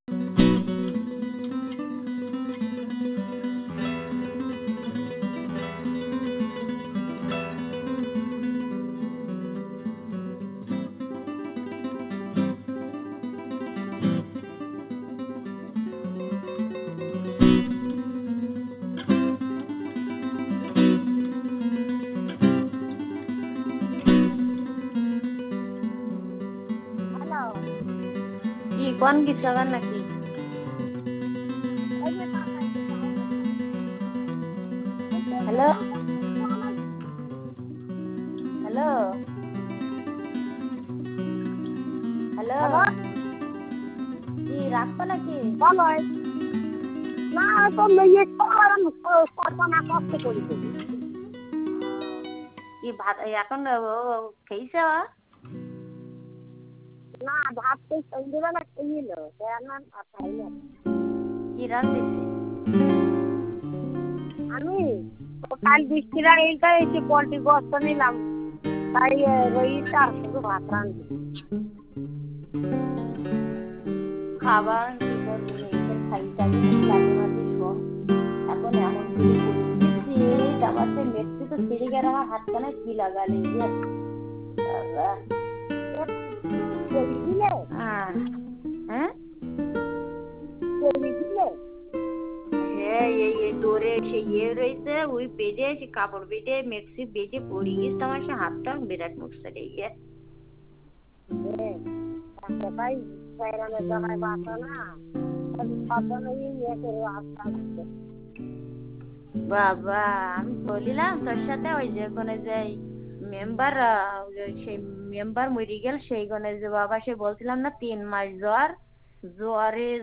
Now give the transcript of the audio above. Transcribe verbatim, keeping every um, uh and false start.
কি কোন কিছু আবার নাকি? হ্যালো হ্যালো হ্যালো কি রাখছো নাকি? না তো মেয়ে কল্পনা করতে করি কি ভাত এখন খেয়েছ? না ভাত তো সন্ধ্যেবেলা খেয়ে কি রাঁধতেছে? আমি কাল বৃষ্টিরা এইটা এসে পোল্ট্রি গোস্ত নিলাম তাই রইটা আর শুধু ভাত রাঁধবি। খাবার কি করবো মেয়েদের খাইতে লাগে মাঝে শোন এখন এমন করে পরিস্থিতি তারপর সে মেট্রি তো ছিঁড়ে গেলে আমার হাতখানে কি লাগালে যে বাবা দিলে হ্যাঁ হ্যাঁ দিলে হ্যাঁ এই এই ডোরে সে ইয়ে রয়েছে ওই বেজে সে কাপড় বেজে মেক্সি বেজে পড়ে গেছে আমার সে হাতটা বিরাট মুখছে রে ইয়ে ভাই বাইরানের জামাই বাসা না বাবা আমি বলিলাম তোর সাথে ওই যে কোনে যে মেম্বার সেই মেম্বার মরে গেল সেই গনে যে বাবা সে বলছিলাম না তিন মাস জ্বর জ্বরে